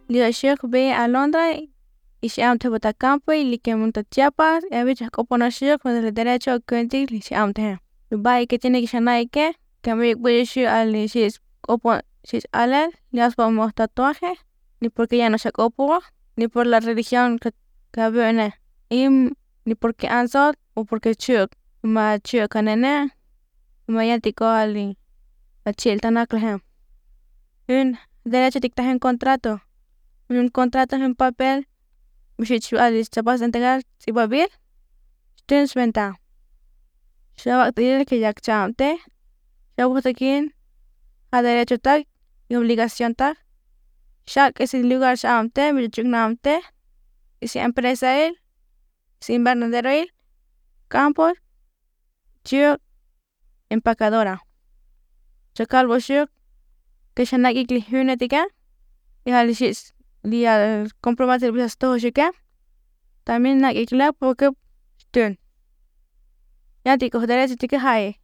Liashek be Alondra y Shamte Botacampo y Liquemonta Chiapas, y a veces Coponashik con el derecho a Quentin y Shamte. Dubai que tiene que llamar que me voy a decir al Shis Opon Shis Alel, ni vamos tatuaje, ni porque ya no se copo, ni por la religión que viene, y ni porque ansot o porque chuk, ma chuk canene, ma yantico ali, a chil tanaclehem. Un derecho dicta en contrato. Un contrato en papel, Michichu Alice chapas de entregar si va bien, tienes venta. Shaba te que ya chamte, Shaba tekin, a derecho tag y obligación tag. Shak es el lugar chamte, Michunamte, y si empresa él, si invernadero él, campos, chuk, empacadora. Chakal boshuk, que shanaki klihunetica, y alishis, al comprobate el visas todo shika. También na ikla porque tun. Ya tico derecho tique hay.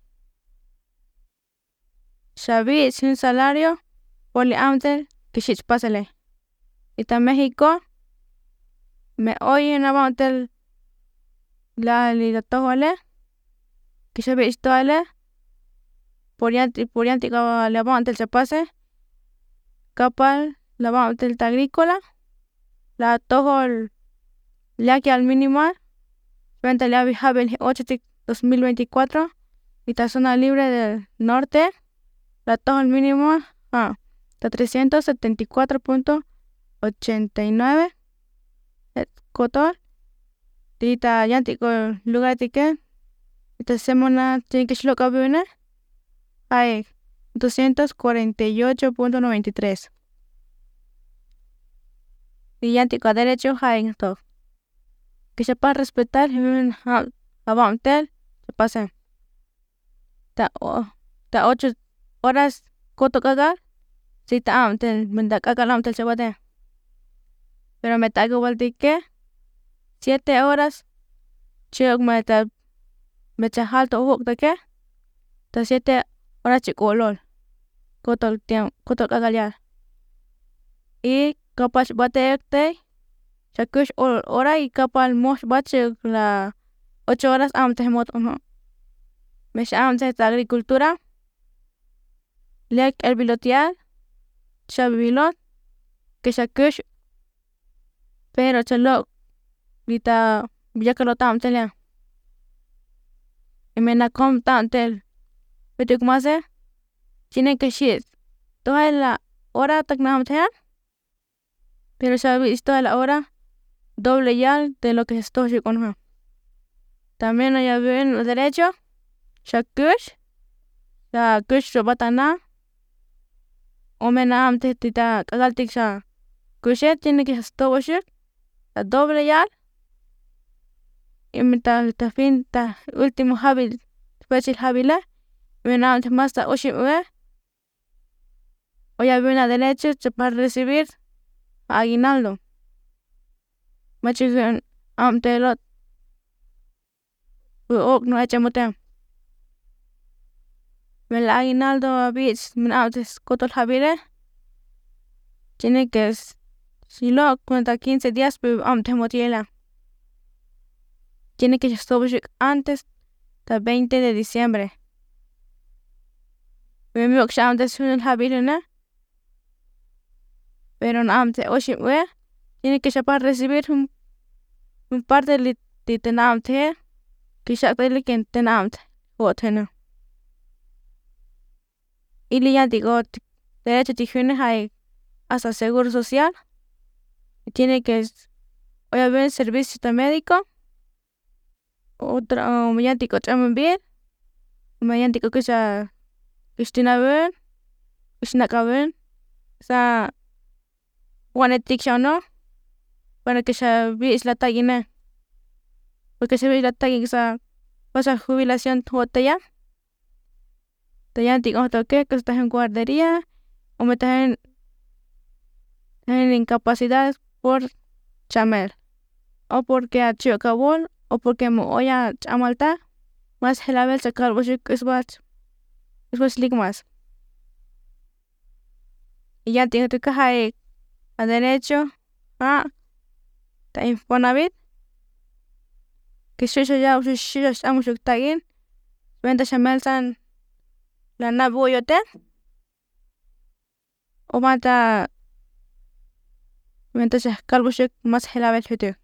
Xavi sin salario poliamtel que shich pásale. Y ta México me oyen avantel la liga tohole que Xavi estoale por yanti le avantel se pase capal la avantel agrícola la tohol la que al mínimo venta la Javel 8 2024 y ta zona libre del norte la tohol mínimo ta 374.89 cotol tita yantico lugar tique ita semana tiene que shlo cabune hay 248.93 y yantico derecho hay to que se para respetar un avantel se pasa ta 8 horas coto cagar si ta amtel menda cagar amtel se bate pero me tago baltique 7 horas chuk meta mecha halto huk de que ta 7 horas chicolol cotol tiempo cotol cagallar y capaz bate te chakush hora y capaz mosh bache la 8 horas amte mot me amte ta agricultura lek el bilotial chavilot que chakush pero chalo lita ya que lo tamte le y me na com tantel pero como hace tiene que shit toda la hora tecnamte pero sabes toda la hora doble ya de lo que estoy con también hay en el derecho shakush la kush batana o me na amte tita cagaltik sha kushet tiene que estoy la doble ya y me ta fin ta último hábil fácil hábil me na amte más ta oshi o ya viene a derecho para recibir aguinaldo machigan amte lot no echamote me la aguinaldo a bits me amte cotol habile tiene que si lo cuenta 15 días pero amte motiela tiene que estar antes del 20 de diciembre me veo que antes un habile ¿no? Pero no amte oshi tiene que ya para recibir un par de tenamte que ya te que tenamte o tena y le ya digo derecho tijune hay hasta seguro social tiene que hoy haber servicio de médico otra mediático chaman bien mediático que ya Cristina ben Cristina caben sa Juanetic ya no para que ya vi la tagina porque se ve la tagina sa pasa jubilación ya te ya digo que estás en guardería o me estás en incapacidad por chamel o porque a chocabol o porque me voy a chamalta más el abel sacar vos es más y ya tengo que hay a derecho a ta Infonavit que ya amushuk tagin venta shamelsan la nabuyote o mata venta kalbushuk mas helabel hutu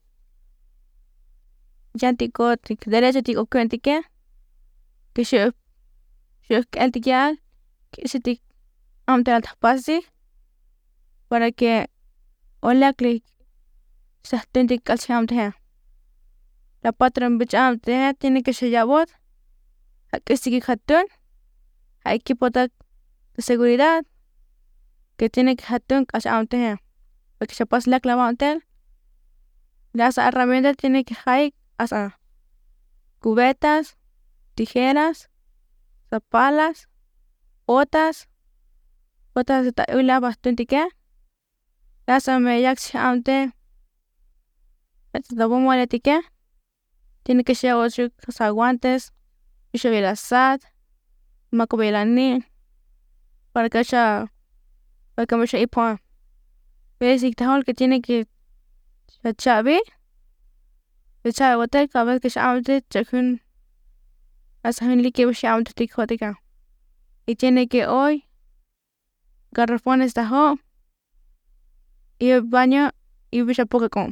yantico derecho tico cuentike que shuk eltikial que sitik amteral pasi para que olakli sahtentik kalshamte la patron bichamte tiene que shayabot que sigue hatun hay equipo de seguridad que tiene que hatun kalshamte porque se pasa la clavante las herramientas tiene que hay hasta cubetas, tijeras, zapalas, botas de la bastante que las me yak shamte da bomo la tique tiene que ser otro guantes y se ve la sad macobela ni para que me sea ipon basic tahol que tiene que chabe hotel kabel que shamte chakun asahin li que shamte ticotica y tiene que hoy garrafones tajo y el baño y bisha poco con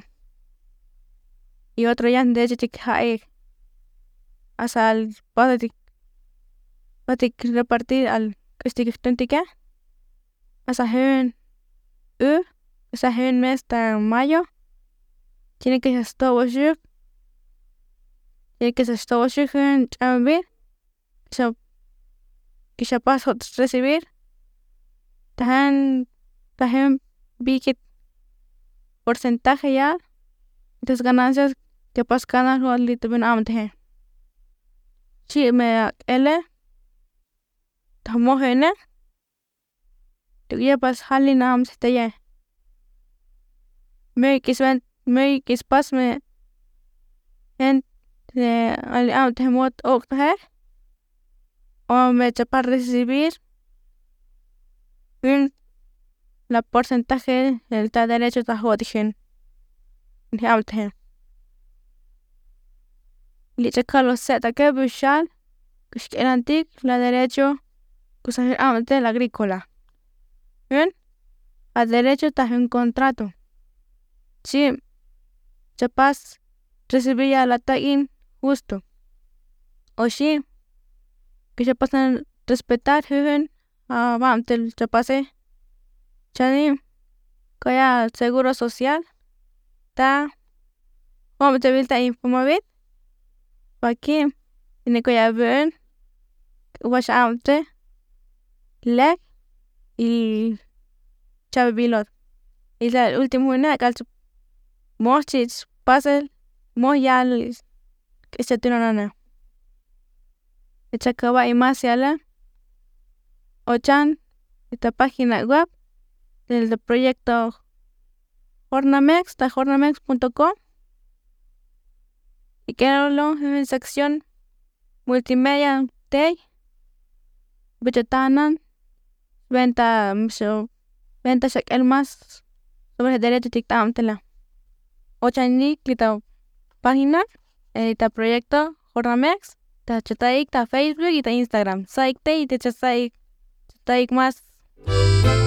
y otro ya de hecho que hasta el patik repartir al que hasta en mes de mayo tiene que ser todo en chambe que se pasa a recibir tajan vi que porcentaje ya las ganancias que pas ganas o litro ben amte si me ele tamo hene tu ya pas halin am ste ya me kis pas me en al amte mot okta o me para recibir la porcentaje del ta derecho ta hodigen amte li chakalo seta que bushal que antic la derecho cosa amte la agrícola a derecho ta un contrato si chapas recibía la tagin justo o si que se pasan respetar a amte chapase chani kaya seguro social ta amte vilta Infonavit aquí tiene que haber wash amte leg y chave bilot y la último una calcio mochis pasel moyal que se tiene nana echacaba y más yala ochan esta página web del proyecto Hornamex ta hornamex.com y quédalo en la sección multimedia de Bechatanan venta el más sobre el derecho dictam tela ochani clita página edita proyecto Hornamex ta chataik ta Facebook y ta Instagram saik te y te chasaik más